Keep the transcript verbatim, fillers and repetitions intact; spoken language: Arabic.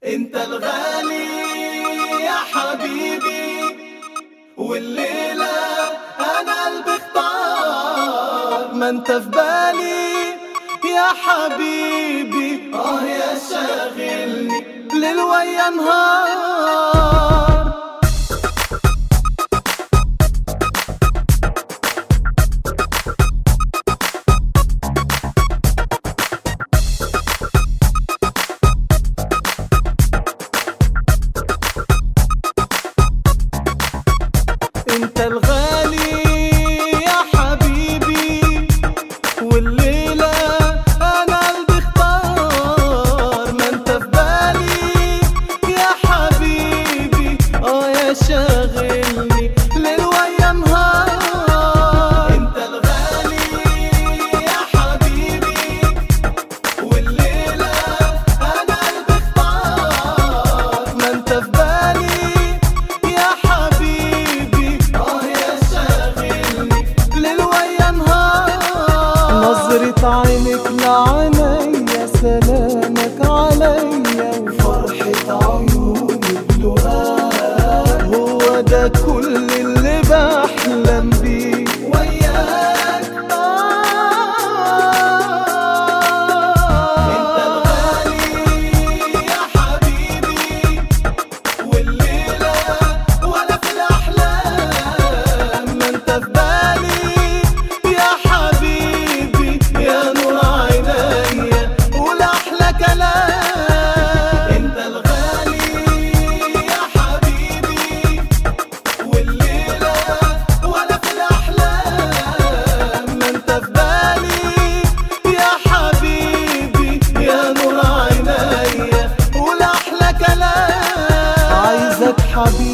انت الغالي يا حبيبي، والليلة انا قلبي اختار. ما انت في بالي يا حبيبي، اه يا شاغلني ليل ويا نهار. انت الغالي يا حبيبي، والليلة انا قلبي اختار. ما انت في بالي يا حبيبي، اه يا شاغلني ليل ويا نهار. انت الغالي يا حبيبي، والليلة انا قلبي اختار. ما انت في بالي يا حبيبي، نظرة عينك لعينيا، سلامك عليا، وفرحة عيونك لقاك. هو ده كل اللي بحلم بيه وياك. انت الغالي يا حبيبي، والليلة ولا في الأحلام. ما انت في بالي يا حبيبي، يا نور عينيا والأحلى كلام. انت الغالي يا حبيبي، والليلة ولا في الأحلام. ما انت في بالي يا حبيبي، يا نور عينيا والأحلى كلام. عايزك حبيبي